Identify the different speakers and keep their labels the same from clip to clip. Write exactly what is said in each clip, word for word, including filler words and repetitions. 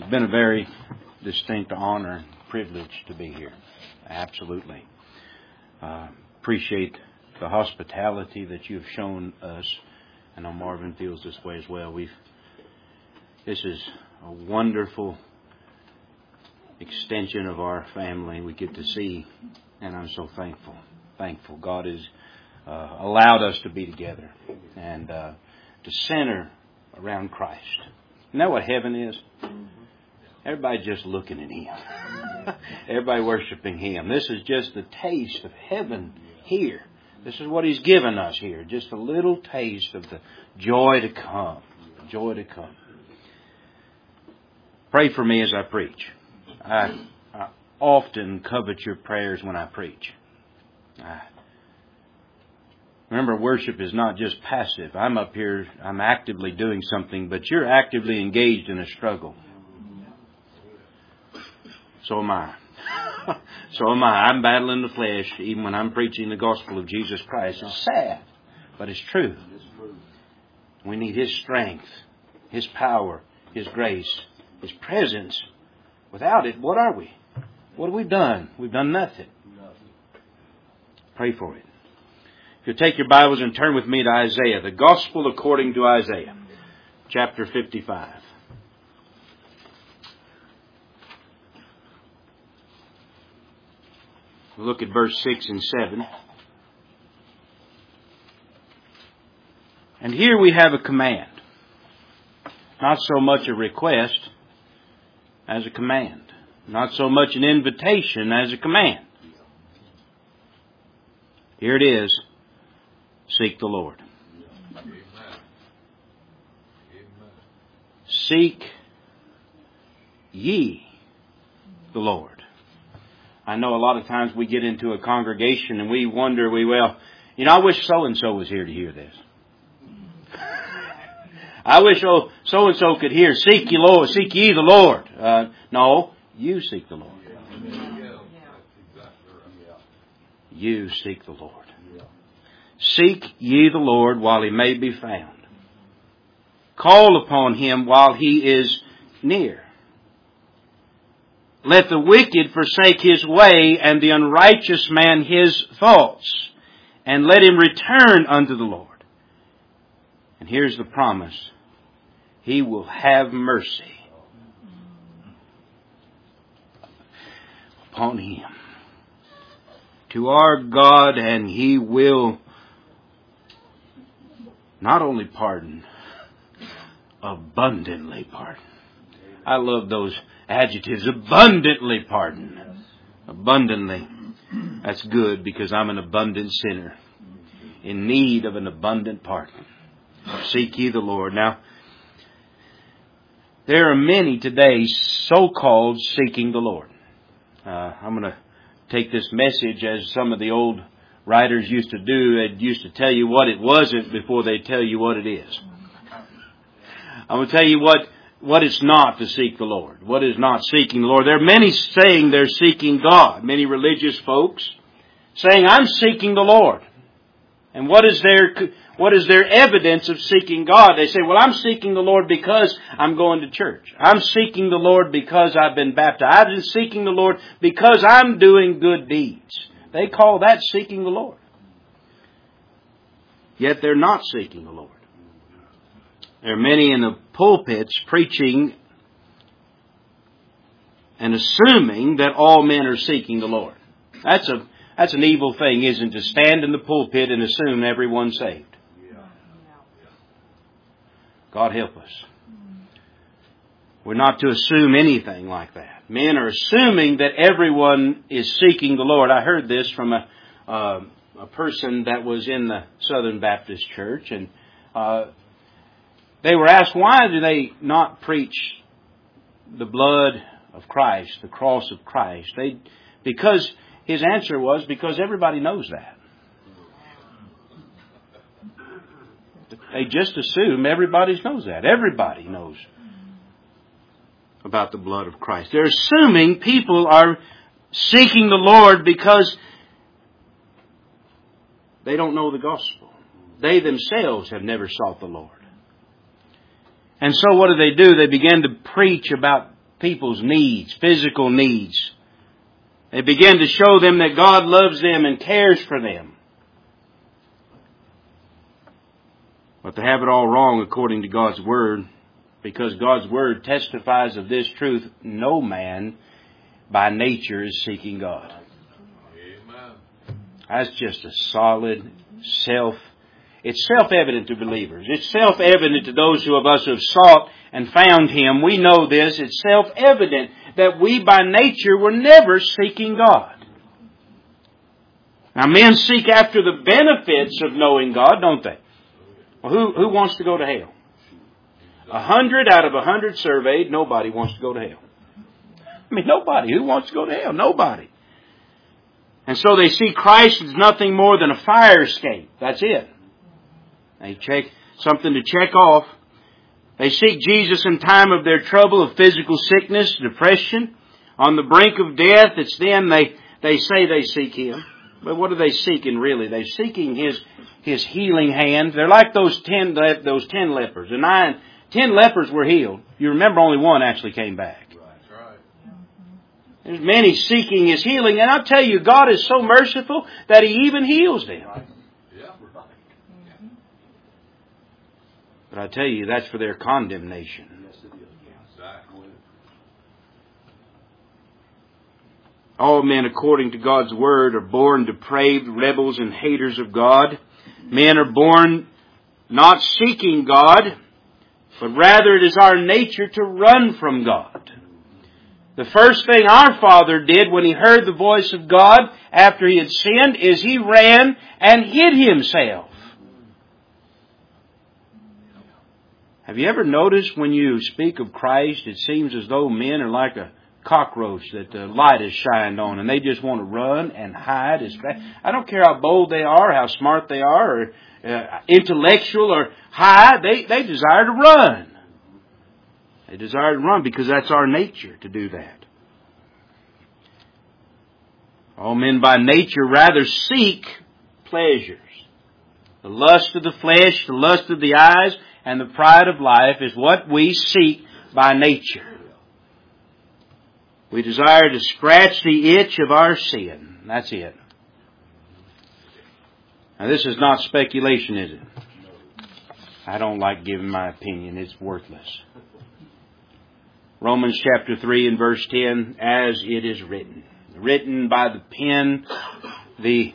Speaker 1: It's been a very distinct honor and privilege to be here. Absolutely. Uh, appreciate the hospitality that you've shown us. I know Marvin feels this way as well. We've This is a wonderful extension of our family we get to see, and I'm so thankful. Thankful God has uh, allowed us to be together and uh, to center around Christ. You know what heaven is? Everybody just looking at Him. Everybody worshiping Him. This is just the taste of heaven here. This is what He's given us here. Just a little taste of the joy to come. Joy to come. Pray for me as I preach. I, I often covet your prayers when I preach. I, remember, worship is not just passive. I'm up here, I'm actively doing something, but you're actively engaged in a struggle. So am I. So am I. I'm battling the flesh even when I'm preaching the gospel of Jesus Christ. It's sad, but it's true. We need His strength, His power, His grace, His presence. Without it, what are we? What have we done? We've done nothing. Pray for it. If you'll take your Bibles and turn with me to Isaiah, the Gospel according to Isaiah, chapter fifty-five. We'll look at verse six and seven. And here we have a command. Not so much a request as a command. Not so much an invitation as a command. Here it is. Seek the Lord. Seek ye the Lord. I know a lot of times we get into a congregation and we wonder, we well, you know, I wish so-and-so was here to hear this. I wish oh, so-and-so could hear, seek ye Lord, seek ye the Lord. Uh, no, you seek the Lord. You seek the Lord. Seek ye the Lord while He may be found. Call upon Him while He is near. Let the wicked forsake his way, and the unrighteous man his thoughts, and let him return unto the Lord. And here's the promise. He will have mercy upon him. To our God, and He will not only pardon, abundantly pardon. I love those adjectives. Abundantly pardon. Abundantly. That's good because I'm an abundant sinner in need of an abundant pardon. Seek ye the Lord. Now, there are many today so-called seeking the Lord. Uh, I'm going to take this message as some of the old writers used to do. They used to tell you what it wasn't before they tell you what it is. I'm going to tell you what What it's not to seek the Lord. What is not seeking the Lord. There are many saying they're seeking God. Many religious folks saying, I'm seeking the Lord. And what is their, what is their evidence of seeking God? They say, well, I'm seeking the Lord because I'm going to church. I'm seeking the Lord because I've been baptized. I'm seeking the Lord because I'm doing good deeds. They call that seeking the Lord. Yet they're not seeking the Lord. There are many in the pulpits preaching and assuming that all men are seeking the Lord. That's a that's an evil thing, isn't it? To stand in the pulpit and assume everyone's saved. God help us. We're not to assume anything like that. Men are assuming that everyone is seeking the Lord. I heard this from a uh, a person that was in the Southern Baptist Church, and uh, they were asked, why do they not preach the blood of Christ, the cross of Christ? They, because his answer was, because everybody knows that. They just assume everybody knows that. Everybody knows about the blood of Christ. They're assuming people are seeking the Lord because they don't know the gospel. They themselves have never sought the Lord. And so what do they do? They begin to preach about people's needs, physical needs. They begin to show them that God loves them and cares for them. But they have it all wrong according to God's Word, because God's Word testifies of this truth: no man by nature is seeking God. Amen. That's just a solid self. It's self-evident to believers. It's self-evident to those who of us who have sought and found Him. We know this. It's self-evident that we by nature were never seeking God. Now, men seek after the benefits of knowing God, don't they? Well, who, who wants to go to hell? A hundred out of a hundred surveyed, nobody wants to go to hell. I mean, nobody. Who wants to go to hell? Nobody. And so they see Christ as nothing more than a fire escape. That's it. They check something to check off. They seek Jesus in time of their trouble of physical sickness, depression, on the brink of death. It's then they, they say they seek Him. But what are they seeking really? They're seeking His His healing hand. They're like those ten those ten lepers. The nine ten lepers were healed. You remember only one actually came back. That's right. There's many seeking His healing, and I'll tell you, God is so merciful that He even heals them. Right. Yeah, right. But I tell you, that's for their condemnation. Yes, it is. Exactly. All men, according to God's Word, are born depraved, rebels, and haters of God. Men are born not seeking God, but rather it is our nature to run from God. The first thing our father did when he heard the voice of God after he had sinned is he ran and hid himself. Have you ever noticed when you speak of Christ, it seems as though men are like a cockroach that the light is shined on, and they just want to run and hide. I don't care how bold they are, how smart they are, or uh, intellectual or high. They they desire to run. They desire to run because that's our nature to do that. All men by nature rather seek pleasures. The lust of the flesh, the lust of the eyes, and the pride of life is what we seek by nature. We desire to scratch the itch of our sin. That's it. Now, this is not speculation, is it? I don't like giving my opinion. It's worthless. Romans chapter three and verse ten, as it is written. Written by the pen, the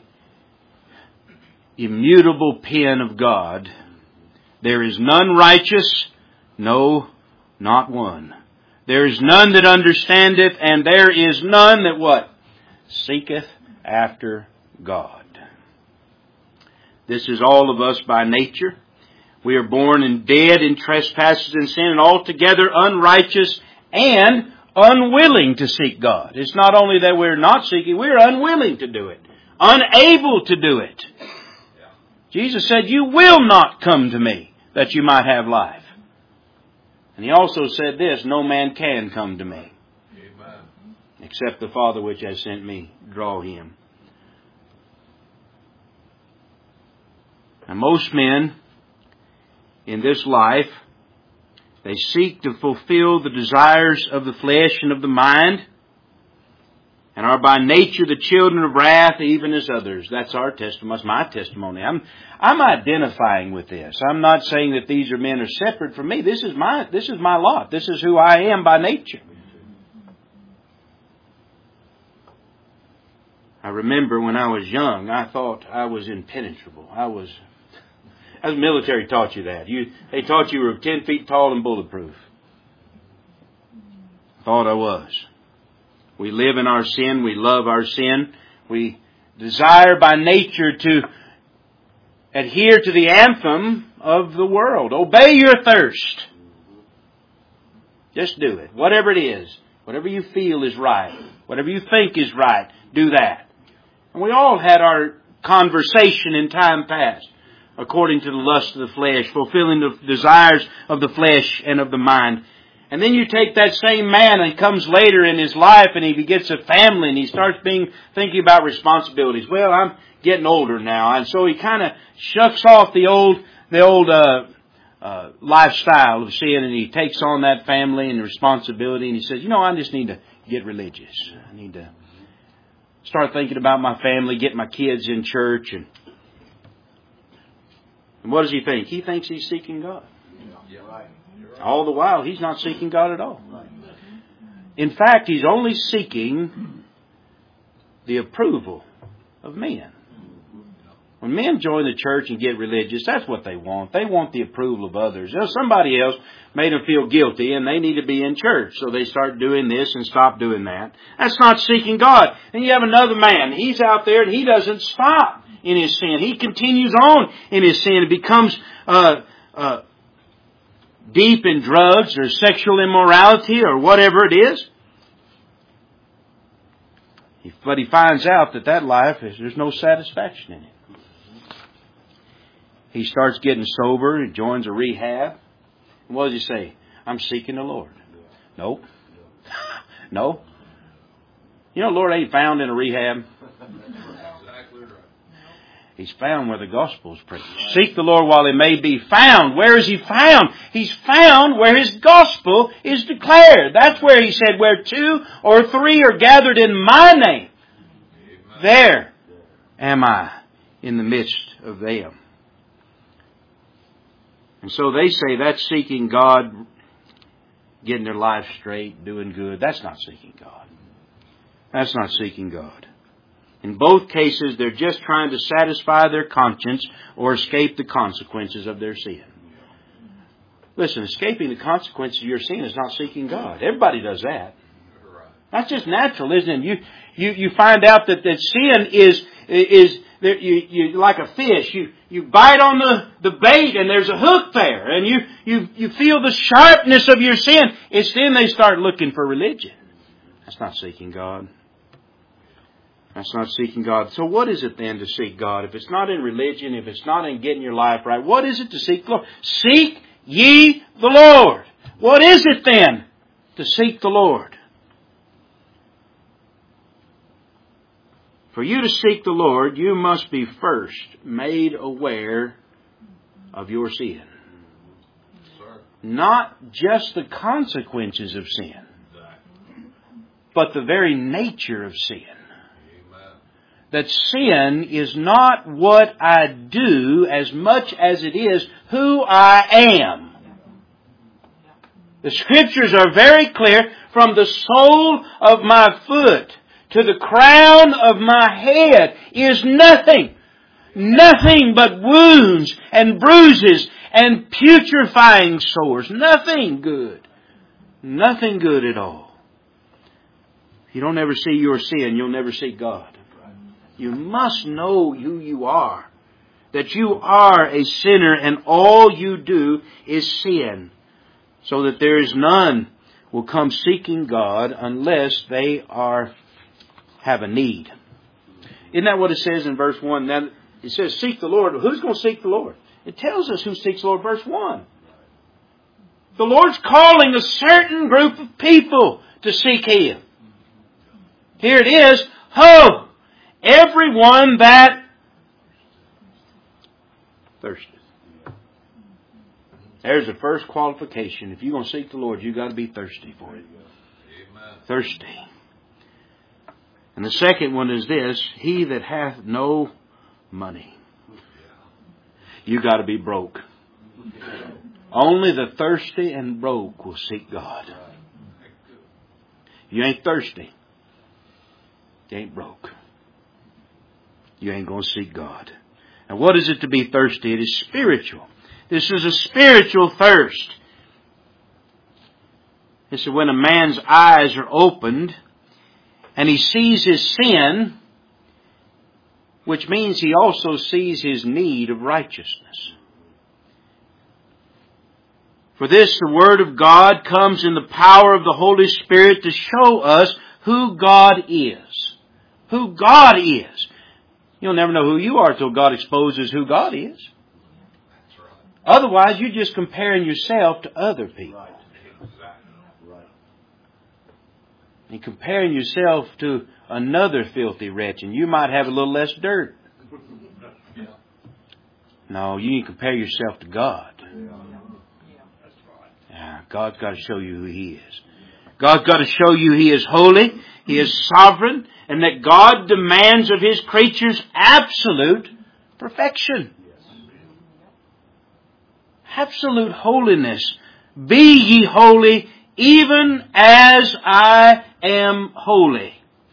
Speaker 1: immutable pen of God. There is none righteous, no, not one. There is none that understandeth, and there is none that what? Seeketh after God. This is all of us by nature. We are born and dead in trespasses and sin, and altogether unrighteous and unwilling to seek God. It's not only that we're not seeking, we're unwilling to do it. Unable to do it. Jesus said, you will not come to me that you might have life. And He also said this, no man can come to me. Amen. Except the Father which has sent me, draw him. And most men in this life, they seek to fulfill the desires of the flesh and of the mind, and are by nature the children of wrath, even as others. That's our testimony. That's my testimony. I'm, I'm identifying with this. I'm not saying that these are men are separate from me. This is my, this is my lot. This is who I am by nature. I remember when I was young, I thought I was impenetrable. I was, as the military taught you that. You, they taught you were ten feet tall and bulletproof. Thought I was. We live in our sin. We love our sin. We desire by nature to adhere to the anthem of the world. Obey your thirst. Just do it. Whatever it is. Whatever you feel is right. Whatever you think is right. Do that. And we all had our conversation in time past. According to the lust of the flesh. Fulfilling the desires of the flesh and of the mind. And then you take that same man and comes later in his life and he gets a family and he starts being thinking about responsibilities. Well, I'm getting older now, and so he kind of shucks off the old the old uh, uh, lifestyle of sin, and he takes on that family and the responsibility, and he says, you know, I just need to get religious. I need to start thinking about my family, get my kids in church. And, and what does he think? He thinks he's seeking God. All the while, he's not seeking God at all. In fact, he's only seeking the approval of men. When men join the church and get religious, that's what they want. They want the approval of others. You know, somebody else made them feel guilty and they need to be in church. So they start doing this and stop doing that. That's not seeking God. And you have another man. He's out there and he doesn't stop in his sin. He continues on in his sin. It becomes uh, uh, deep in drugs or sexual immorality or whatever it is. But he finds out that that life, is there's no satisfaction in it. He starts getting sober and joins a rehab. And what does he say? I'm seeking the Lord. No. No. You know, the Lord ain't found in a rehab. He's found where the gospel is preached. Seek the Lord while he may be found. Where is he found? He's found where his gospel is declared. That's where he said, where two or three are gathered in my name, there am I in the midst of them. And so they say that's seeking God, getting their life straight, doing good. That's not seeking God. That's not seeking God. In both cases, they're just trying to satisfy their conscience or escape the consequences of their sin. Listen, escaping the consequences of your sin is not seeking God. Everybody does that. That's just natural, isn't it? You you you find out that, that sin is is there, you you like a fish. You you bite on the, the bait and there's a hook there, and you you you feel the sharpness of your sin. It's then they start looking for religion. That's not seeking God. That's not seeking God. So what is it then to seek God? If it's not in religion, if it's not in getting your life right, what is it to seek the Lord? Seek ye the Lord. What is it then to seek the Lord? For you to seek the Lord, you must be first made aware of your sin. Not just the consequences of sin, but the very nature of sin. That sin is not what I do as much as it is who I am. The Scriptures are very clear. From the sole of my foot to the crown of my head is nothing. Nothing but wounds and bruises and putrefying sores. Nothing good. Nothing good at all. If you don't ever see your sin, you'll never see God. You must know who you are. That you are a sinner and all you do is sin. So that there is none will come seeking God unless they are have a need. Isn't that what it says in verse one? Now it says seek the Lord. Who's going to seek the Lord? It tells us who seeks the Lord. Verse one. The Lord's calling a certain group of people to seek Him. Here it is. Ho! Everyone that thirsteth. There's the first qualification. If you're going to seek the Lord, you've got to be thirsty for it. Amen. Thirsty. And the second one is this. He that hath no money. You've got to be broke. Only the thirsty and broke will seek God. You ain't thirsty. You ain't broke. You ain't going to seek God. And what is it to be thirsty? It is spiritual. This is a spiritual thirst. This is when a man's eyes are opened and he sees his sin, which means he also sees his need of righteousness. For this, the Word of God comes in the power of the Holy Spirit to show us who God is. Who God is. You'll never know who you are until God exposes who God is. That's right. Otherwise, you're just comparing yourself to other people. Right. Right. And comparing yourself to another filthy wretch, and you might have a little less dirt. Yeah. No, you need to compare yourself to God. Yeah. God's got to show you who He is. God's got to show you He is holy, He is sovereign, and that God demands of His creatures absolute perfection. Absolute holiness. Be ye holy, even as I am holy.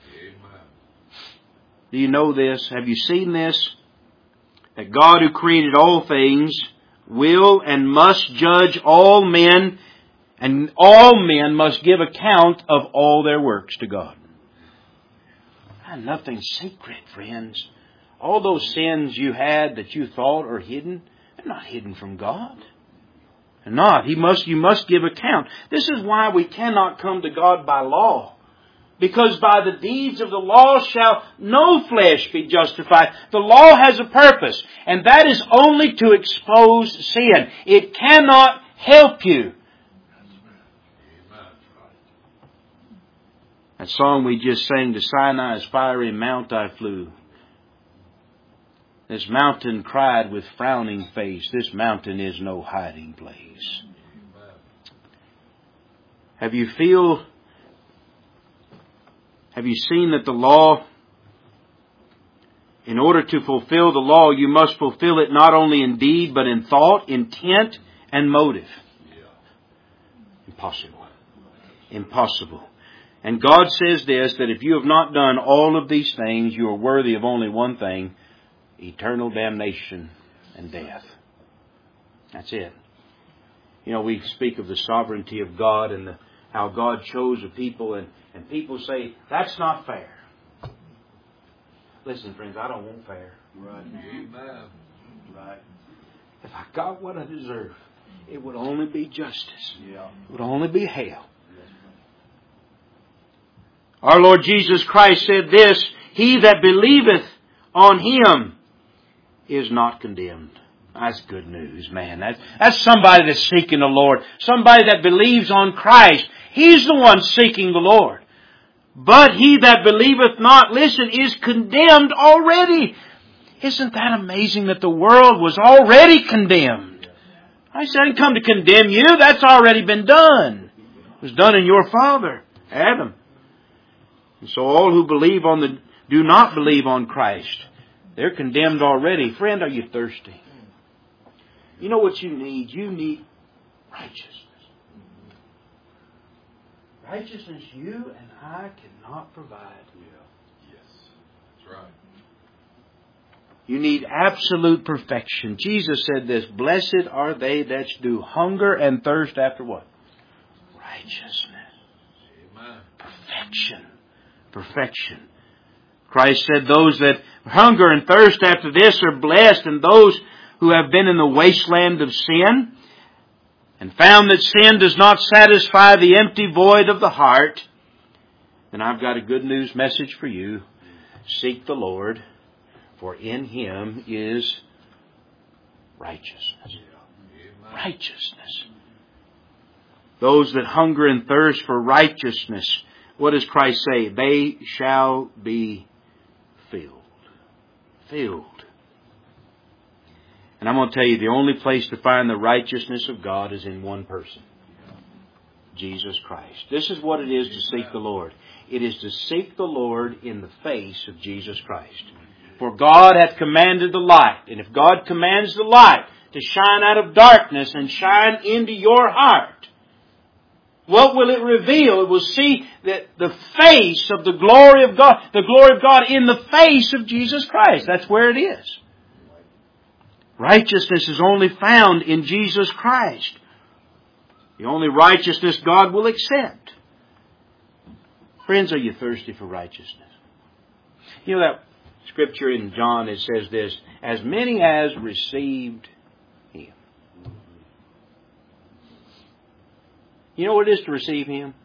Speaker 1: Do you know this? Have you seen this? That God who created all things will and must judge all men, and all men must give account of all their works to God. And nothing's secret, friends. All those sins you had that you thought are hidden, they're not hidden from God. They're not. He must, you must give account. This is why we cannot come to God by law. Because by the deeds of the law shall no flesh be justified. The law has a purpose, and that is only to expose sin. It cannot help you. That song we just sang, to Sinai's fiery mount I flew. This mountain cried with frowning face, this mountain is no hiding place. Have you feel... Have you seen that the law, in order to fulfill the law, you must fulfill it not only in deed, but in thought, intent, and motive? Impossible. Impossible. And God says this, that if you have not done all of these things, you are worthy of only one thing, eternal damnation and death. That's it. You know, we speak of the sovereignty of God and the, how God chose a people, and And people say, that's not fair. Listen, friends, I don't want fair.
Speaker 2: Right. Amen.
Speaker 1: Right. If I got what I deserve, it would only be justice.
Speaker 2: Yeah.
Speaker 1: It would only be hell. Our Lord Jesus Christ said this, he that believeth on Him is not condemned. That's good news, man. That's, that's somebody that's seeking the Lord. Somebody that believes on Christ. He's the one seeking the Lord. But he that believeth not, listen, is condemned already. Isn't that amazing that the world was already condemned? I said, I didn't come to condemn you. That's already been done. It was done in your father, Adam. And so all who believe on the, do not believe on Christ, they're condemned already. Friend, are you thirsty? You know what you need? You need righteousness. Righteousness you and I cannot provide.
Speaker 2: Yeah. Yes. That's right.
Speaker 1: You need absolute perfection. Jesus said this, blessed are they that do hunger and thirst after what? Righteousness.
Speaker 2: Amen.
Speaker 1: Perfection. Perfection. Christ said those that hunger and thirst after this are blessed, and those who have been in the wasteland of sin and found that sin does not satisfy the empty void of the heart, then I've got a good news message for you. Seek the Lord, for in Him is righteousness. Righteousness. Those that hunger and thirst for righteousness, what does Christ say? They shall be filled. Filled. And I'm going to tell you, the only place to find the righteousness of God is in one person. Jesus Christ. This is what it is to seek the Lord. It is to seek the Lord in the face of Jesus Christ. For God hath commanded the light. And if God commands the light to shine out of darkness and shine into your heart, what will it reveal? It will see that the face of the glory of God, the glory of God in the face of Jesus Christ. That's where it is. Righteousness is only found in Jesus Christ. The only righteousness God will accept. Friends, are you thirsty for righteousness? You know that scripture in John, it says this, as many as received Him. You know what it is to receive Him?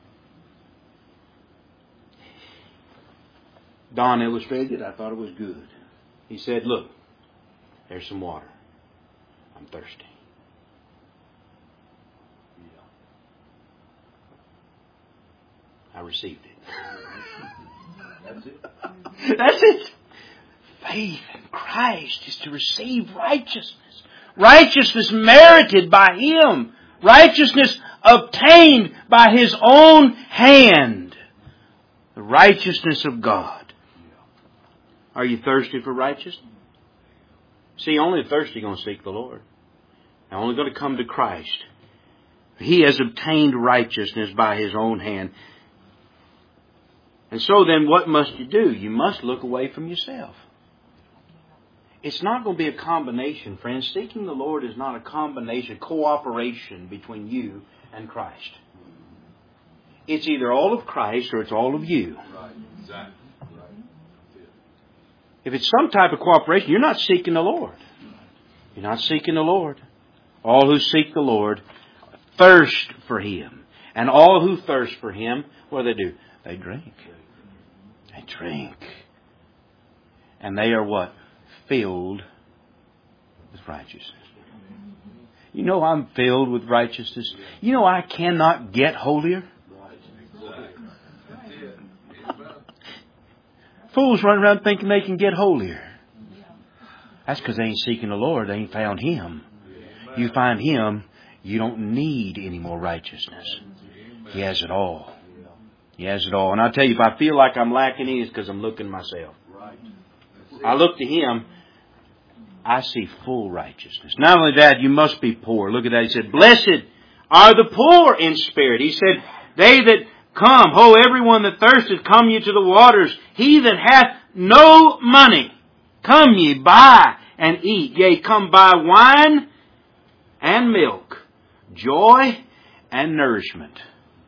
Speaker 1: Don illustrated it. I thought it was good. He said, look, there's some water. I'm thirsty. I received it.
Speaker 2: That's it.
Speaker 1: That's it. Faith in Christ is to receive righteousness. Righteousness merited by Him. Righteousness obtained by His own hand the righteousness of God. Are you thirsty for righteousness? See, only the thirsty are going to seek the Lord. They're only going to come to Christ. He has obtained righteousness by His own hand. And so then what must you do? You must look away from yourself. It's not going to be a combination, friends. Seeking the Lord is not a combination, cooperation between you and Christ. It's either all of Christ or it's all of you.
Speaker 2: Right. Exactly. Right.
Speaker 1: If it's some type of cooperation, you're not seeking the Lord. You're not seeking the Lord. All who seek the Lord thirst for Him. And all who thirst for Him, what do they do? They drink. They drink. And they are what? Filled with righteousness. You know I'm filled with righteousness. You know I cannot get holier. Fools run around thinking they can get holier. That's because they ain't seeking the Lord. They ain't found Him. You find Him, you don't need any more righteousness. He has it all. He has it all. And I tell you, if I feel like I'm lacking any, it's because I'm looking myself. I look to Him, I see full righteousness. Not only that, you must be poor. Look at that. He said, blessed are the poor in spirit. He said, they that come, ho, everyone that thirsteth, come ye to the waters. He that hath no money, come ye, buy and eat. Yea, come buy wine and milk, joy and nourishment.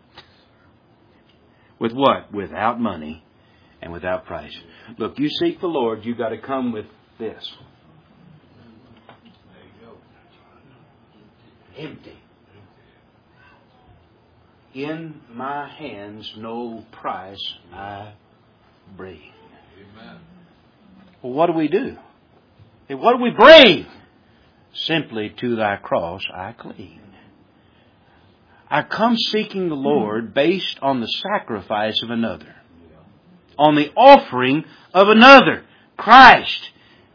Speaker 1: With what? Without money and without price. Look, you seek the Lord, you've got to come with this. Empty. In my hands no price I bring.
Speaker 2: Amen.
Speaker 1: Well, what do we do? And what do we bring? Simply to thy cross I cling. I come seeking the Lord based on the sacrifice of another. On the offering of another. Christ.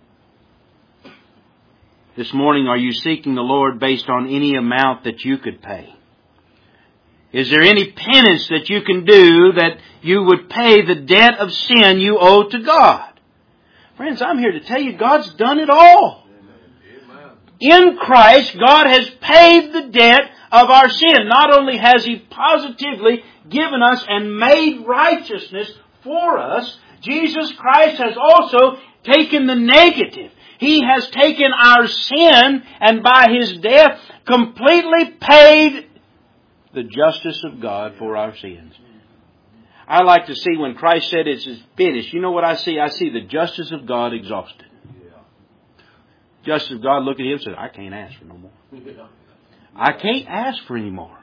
Speaker 1: This morning, are you seeking the Lord based on any amount that you could pay? Is there any penance that you can do that you would pay the debt of sin you owe to God? Friends, I'm here to tell you God's done it all.
Speaker 2: Amen.
Speaker 1: In Christ, God has paid the debt of our sin. Not only has He positively given us and made righteousness for us, Jesus Christ has also taken the negative. He has taken our sin and by His death completely paid the justice of God for our sins. I like to see when Christ said it's finished. You know what I see? I see the justice of God exhausted. Justice of God looked at Him and said, I can't ask for no more. I can't ask for any more.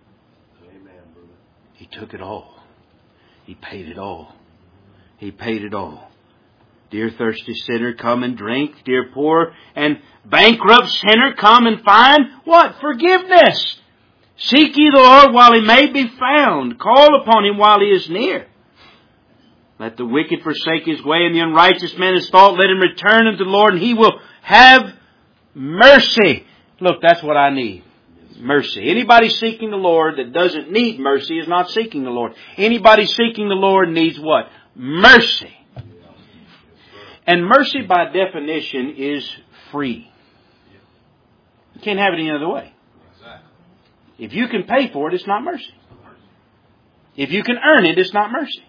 Speaker 1: He took it all. He paid it all. He paid it all. Dear thirsty sinner, come and drink. Dear poor and bankrupt sinner, come and find what? Forgiveness. Seek ye the Lord while He may be found. Call upon Him while He is near. Let the wicked forsake his way and the unrighteous man his thought. Let him return unto the Lord and He will have mercy. Look, that's what I need. Mercy. Anybody seeking the Lord that doesn't need mercy is not seeking the Lord. Anybody seeking the Lord needs what? Mercy. And mercy by definition is free. You can't have it any other way. If you can pay for it, it's not mercy. If you can earn it, it's not mercy.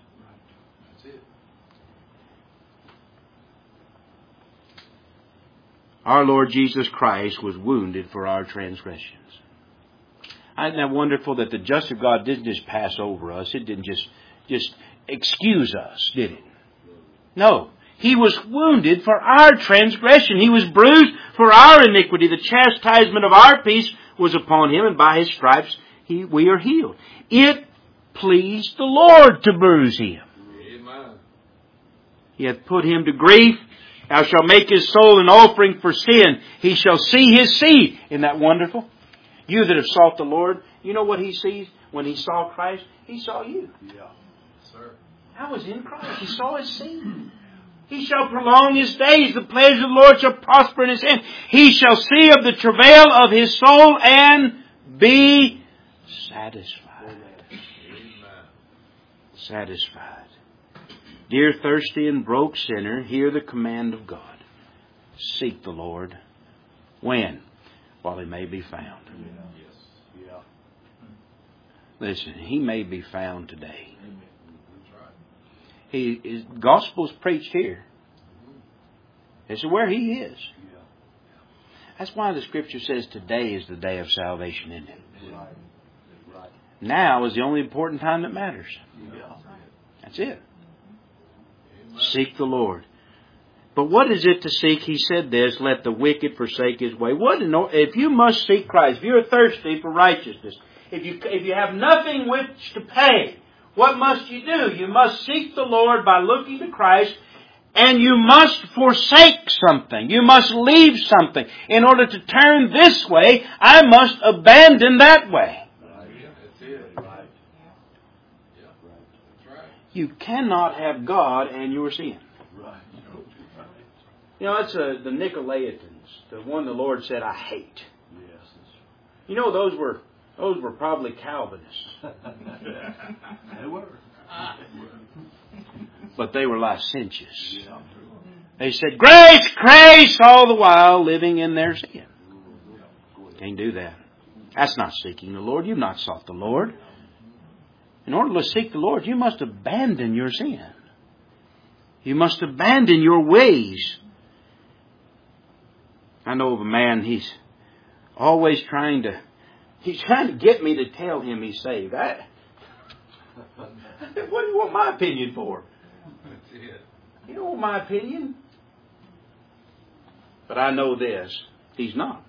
Speaker 1: Our Lord Jesus Christ was wounded for our transgressions. Isn't that wonderful that the justice of God didn't just pass over us? It didn't just, just excuse us, did it? No. He was wounded for our transgression. He was bruised for our iniquity. The chastisement of our peace was upon Him, and by His stripes he, we are healed. It pleased the Lord to bruise Him.
Speaker 2: Amen.
Speaker 1: He hath put Him to grief. Thou shalt make His soul an offering for sin. He shall see His seed. Isn't that wonderful? You that have sought the Lord, you know what He sees when He saw Christ? He saw you.
Speaker 2: Yeah, sir.
Speaker 1: I was in Christ. He saw His seed. He shall prolong His days. The pleasure of the Lord shall prosper in His hand. He shall see of the travail of His soul and be satisfied.
Speaker 2: Amen.
Speaker 1: Satisfied. Dear thirsty and broke sinner, hear the command of God. Seek the Lord. When? While He may be found.
Speaker 2: Yes. Yeah.
Speaker 1: Listen, He may be found today.
Speaker 2: Amen. That's right.
Speaker 1: He is gospel's preached here. This is where He is.
Speaker 2: Yeah.
Speaker 1: That's why the Scripture says today is the day of salvation in Him.
Speaker 2: Right. Right.
Speaker 1: Now is the only important time that matters.
Speaker 2: Yeah.
Speaker 1: That's it.
Speaker 2: Amen.
Speaker 1: Seek the Lord. But what is it to seek? He said this, let the wicked forsake his way. What in, if you must seek Christ, if you're thirsty for righteousness, if you, if you have nothing which to pay, what must you do? You must seek the Lord by looking to Christ, and you must forsake something. You must leave something. In order to turn this way, I must abandon that way.
Speaker 2: Right. That's it. Right. Yeah. That's right.
Speaker 1: You cannot have God and your sin.
Speaker 2: Right.
Speaker 1: You know, that's uh, the Nicolaitans, the one the Lord said, I hate.
Speaker 2: Yes.
Speaker 1: You know, those were those were probably Calvinists.
Speaker 2: They were.
Speaker 1: But they were licentious. They said, grace, grace, all the while living in their sin. Can't do that. That's not seeking the Lord. You've not sought the Lord. In order to seek the Lord, you must abandon your sin. You must abandon your ways. I know of a man, he's always trying to, he's trying to get me to tell him he's saved. I, what do you want my opinion for?
Speaker 2: That's it.
Speaker 1: You don't want my opinion. But I know this, he's not.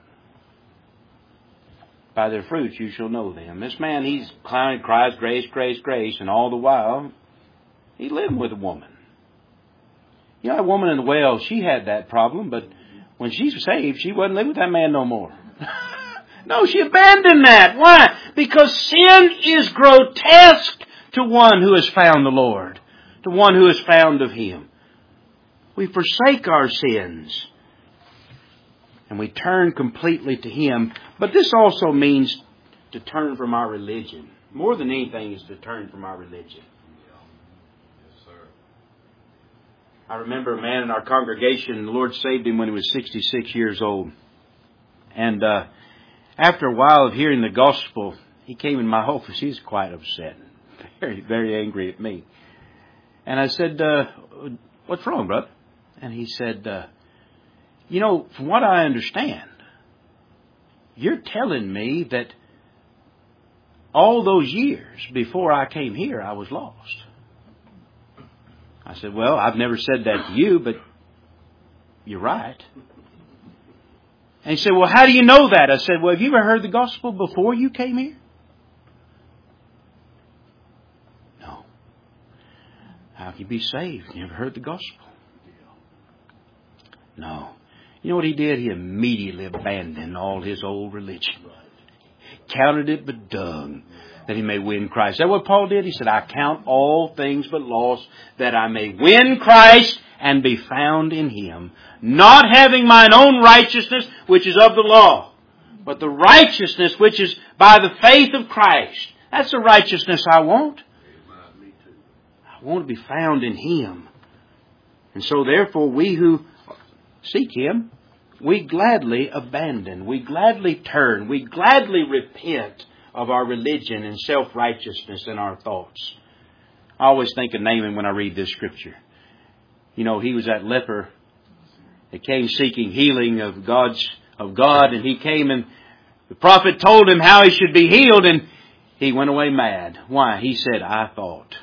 Speaker 1: By their fruits you shall know them. This man, he's crying, cries, grace, grace, grace, and all the while, he's living with a woman. You know, that woman in the well, she had that problem, but when she's saved, she wasn't living with that man no more. No, she abandoned that. Why? Because sin is grotesque to one who has found the Lord, to one who has found of Him. We forsake our sins and we turn completely to Him. But this also means to turn from our religion. More than anything is to turn from our religion. I remember a man in our congregation, the Lord saved him when he was sixty-six years old. And uh, after a while of hearing the gospel, he came in my office. He was quite upset, very, very angry at me. And I said, uh, what's wrong, brother? And he said, uh, you know, from what I understand, you're telling me that all those years before I came here, I was lost. I said, well, I've never said that to you, but you're right. And he said, well, how do you know that? I said, well, have you ever heard the gospel before you came here? No. How can you be saved? You never heard the gospel? No. You know what he did? He immediately abandoned all his old religion. Counted it but dung, that he may win Christ. Is that what Paul did? He said, I count all things but loss, that I may win Christ and be found in Him, not having mine own righteousness, which is of the law, but the righteousness which is by the faith of Christ. That's the righteousness I want. I want to be found in Him. And so therefore we who seek Him, we gladly abandon, we gladly turn, we gladly repent of our religion and self-righteousness in our thoughts. I always think of Naaman when I read this scripture. You know, he was that leper that came seeking healing of God's of God, and he came and the prophet told him how he should be healed, and he went away mad. Why? He said, I thought.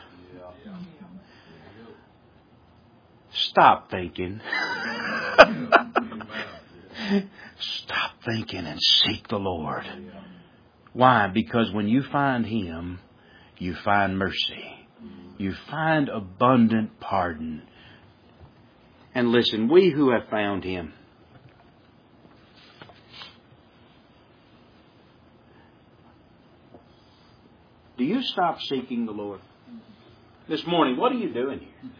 Speaker 1: Stop thinking. Stop thinking and seek the Lord. Why? Because when you find Him, you find mercy. You find abundant pardon. And listen, we who have found Him, do you stop seeking the Lord? This morning, what are you doing here?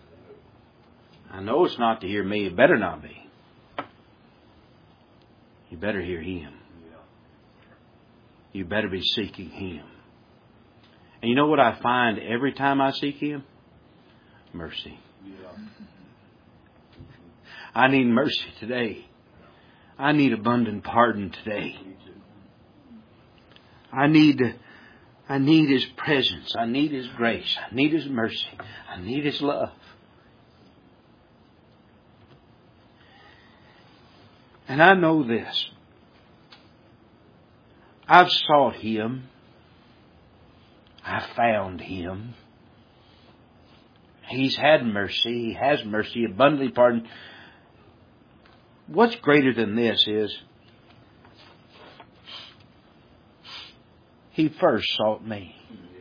Speaker 1: I know it's not to hear me. It better not be. You better hear Him. you better be seeking Him. And you know what I find every time I seek Him? Mercy. I need mercy today. I need abundant pardon today. I need, I need His presence. I need His grace. I need His mercy. I need His love. And I know this. I've sought Him. I found Him. He's had mercy. He has mercy, abundantly pardoned. What's greater than this is He first sought me.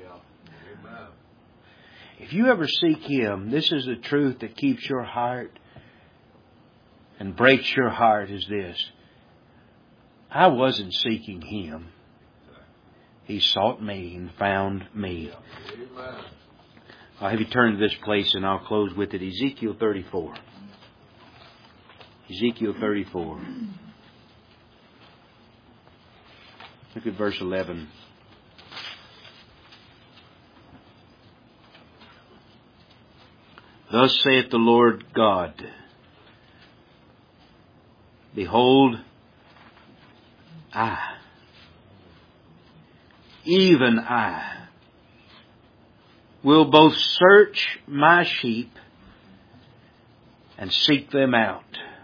Speaker 1: If you ever seek Him, this is the truth that keeps your heart and breaks your heart is this. I wasn't seeking Him. He sought me and found me. I'll have you turn to this place and I'll close with it. Ezekiel thirty-four. Ezekiel thirty-four. Look at verse eleven. Thus saith the Lord God, behold, I, even I, will both search my sheep and seek them out.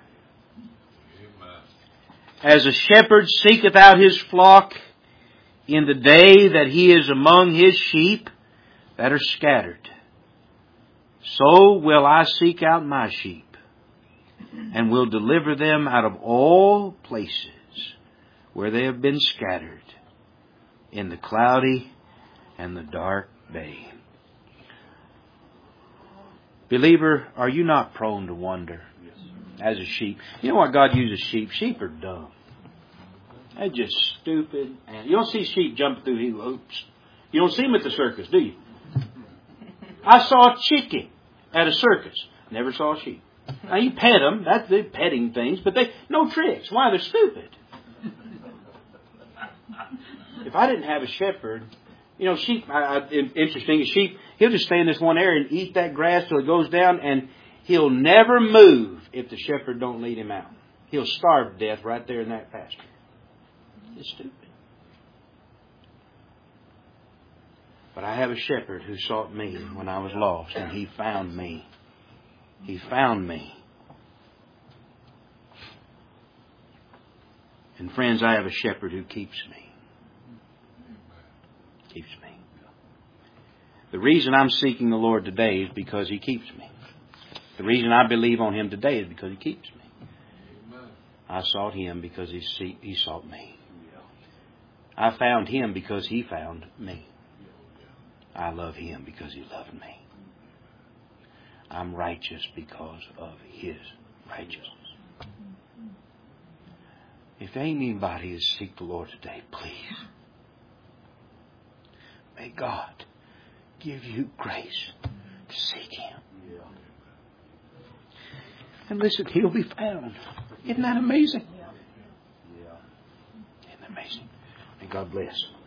Speaker 1: As a shepherd seeketh out his flock in the day that he is among his sheep that are scattered, so will I seek out my sheep and will deliver them out of all places where they have been scattered in the cloudy and the dark day. Believer, are you not prone to wonder as a sheep? You know what God uses sheep? Sheep are dumb. They're just stupid. And you don't see sheep jump through hoops. You don't see them at the circus, do you? I saw a chicken at a circus. Never saw a sheep. Now you pet them. That's the petting things. But they no tricks. Why? They're stupid. If I didn't have a shepherd, you know, sheep, I, I, interesting, a sheep, he'll just stay in this one area and eat that grass till it goes down, and he'll never move if the shepherd don't lead him out. He'll starve to death right there in that pasture. It's stupid. But I have a shepherd who sought me when I was lost, and he found me. He found me. And friends, I have a shepherd who keeps me. Keeps me. The reason I'm seeking the Lord today is because He keeps me. The reason I believe on Him today is because He keeps me. I sought Him because He He sought me. I found Him because He found me. I love Him because He loved me. I'm righteous because of His righteousness. If there ain't anybody to seek the Lord today, please. May God give you grace to seek Him. And listen, He'll be found. Isn't that amazing? Isn't that amazing? May God bless.